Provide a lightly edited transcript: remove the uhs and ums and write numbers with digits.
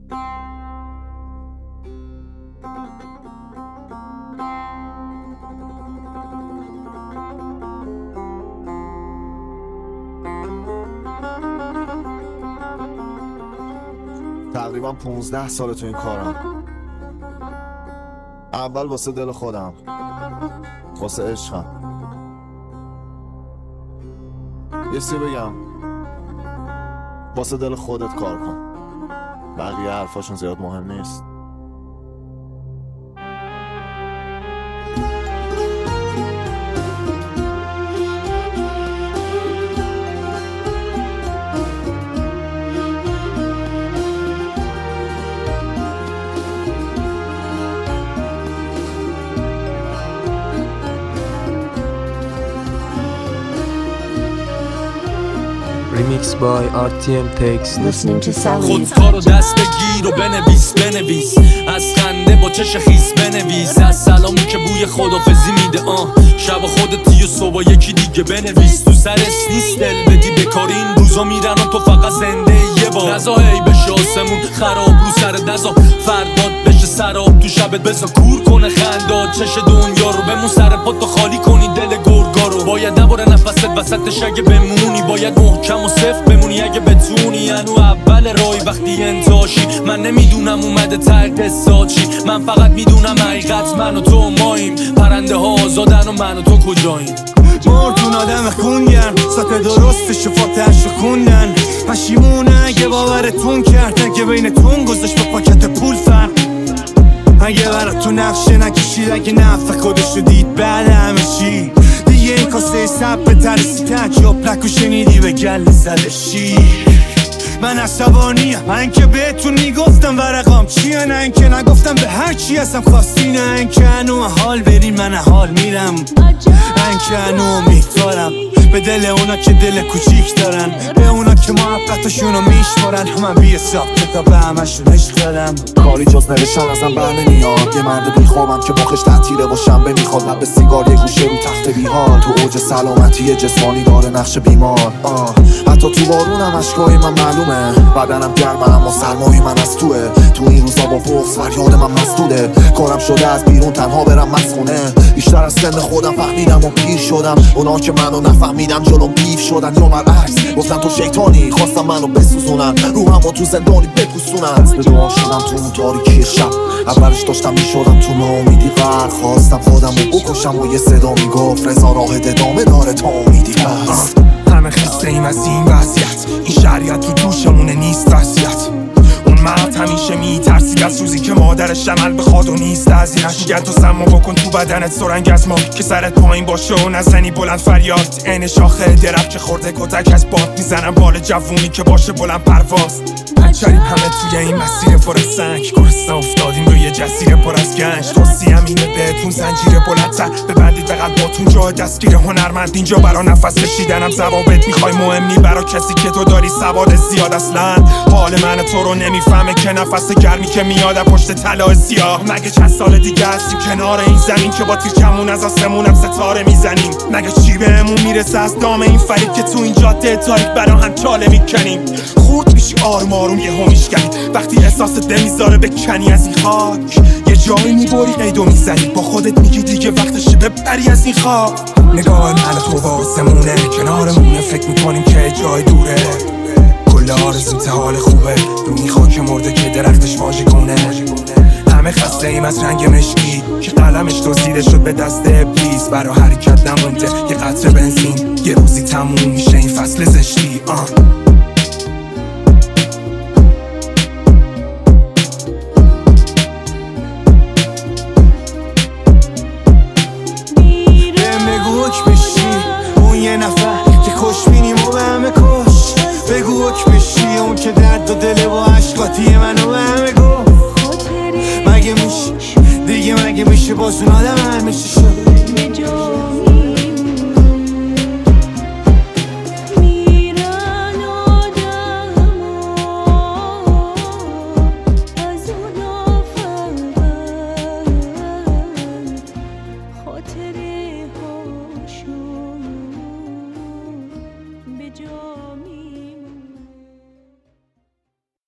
تقریبا 15 سال تو این کارم. اول واسه دل خودم، واسه عشقم. یه سی بگم، واسه دل خودت کار کن، بقیه حرفاشون زیاد مهم نیست. Remix by RTM Takes. Listening to Sally. خودکارو دست بگیر و بنویس از خنده با چش خیس بنویس، از سلامی که بوی خدافزی میده شب خودتی و صبح یکی دیگه بنویس. تو سرس نیست دل بدی بکاری، این روزا میرن و تو فقط زنده یه بار. نزا هی بشه آسمون خراب رو سر دزا، فرداد بشه سراب تو شبت بزا کور کنه خنداد چش دنیا رو. بمون سر پا تو خالی کنی دل گرگا رو. باید نباره نفست وسطش اگه بمونی، باید محکم و صفر بمونی اگه بتونی. انو اول رای وقتی انتاشی، من نمیدونم اومده تر قصات چی، من فقط میدونم حقیقت من و تو ماییم. پرنده ها آزادن و من و تو کجاییم. مردون آدم خونگرم، سطح درست شفاتش رو خوندن. پشیمونه اگه باورتون کرد، اگه بینتون گذاشت با پاکت پول فرق. اگه براتون نقشه نکشید، اگه نفع خودش رو دید بعد همه چی. دیگه این کاسه سب به ترسی تجاب نکو شنیدی به گل زدشی. من عصبانیم، من که بهتون میگفتم ورقام چیه، نه اینکه نگفتم به هر چی هستم خواستی، نه اینکه هنو حال برین من حال میرم، نه اینکه هنو امیدوارم به دل اونا که دل کوچیک دارن، به اونا که محبتشونو میشمارن. من بی حساب کتاب همشون عشق دارم. کاری جز نوشتن ازم بر نمیاد، یه مرد بیخوابم که مخش تعطیله و شنبه میخواد. لب به سیگار یه گوشه رو تخت بیحال، تو اوج سلامتی جسمانی داره نقش بیمار. حتی تو بارونم اشکای من معلومه، بدنم گرمه اما سرمای من از توه. تو این روزا با بغض فریاد من مسدوده، کارم شده از بیرون تنها برم مسخونه. بیشتر از سن خودم فهمیدم و پیر شدم، اونا که منو نفهمیدم جلوم بیف شدن. یا برعکس گفتن تو شیطانی، خواستم منو بسوزونن، روحمو تو زندانی بپوسونن. به دعا شدم تو اون تاریکی شب، اولش داشتم میشدم تو ناامیدی غرق. خواستم خودم رو بکشم و یه صدا میگفت رضا راه ادامه داره تا امیدی هست. همه خسته ایم از این وضعیت، این شریعت تو دوشمونه نیست وضعیت. اون مرد همیشه میترسید از روزی که مادرش عمل بخواد و نیست ازیرش. میگن تو سمو بکن تو بدنت سرنگ از ما، که سرت پایین باشه و نزنی بلند فریاد. عین شاخه درخت که خورده کتک از باد، میزنم بال جوونی که باشه بلند پرواز. پنچریم همه توی این مسیر پر از سنگ، گرسنه افتادیم روی جزیره پر از گنج. توصیم اینه بهتون زنجیر بلندتر ببندید به قلباتون، جای دستگیر هنرمند اینجا برا نفس کشیدنم ضوابط میخوای مهم نی برا کسی که تو داری سواد زیاد. اصلا حال من تو رو نمیفهمه که نفس گرمی که میاد پشت طلا سیاه. مگه چند سال دیگه هستیم کنار این زمین که با تیر کمون از آسمونم ستاره میزنیم؟ مگه چی بهمون میرسه از دام این فریب که تو این جاده تاریک برا هم چاله میکنیم؟ خورد میشی آروم آروم یه همیشگری، وقتی احساس دل میذاره بکنی از این خاک. یه جایی میبری قیدو میزنی، با خودت میگی دیگه وقتشه ببری از این خاک. نگاه من تو با آسمونه کنارمونه، فکر میکنیم که جای دوره. کل آرزوم حال خوبه، رو این خاک مرده که درختش واژه کنه. همه خسته ایم از رنگ مشکی که قلمش دزدیده شد به دست ابلیس. برا حرکت نمونده یه قطره بنزین، یه روزی تموم میشه این فصل زشتی. بگو حک بشی اون که درد و دل با عشقاتی منو به همه گفت. مگه میشه دیگه، مگه میشه باز اون آدم همیشه شد؟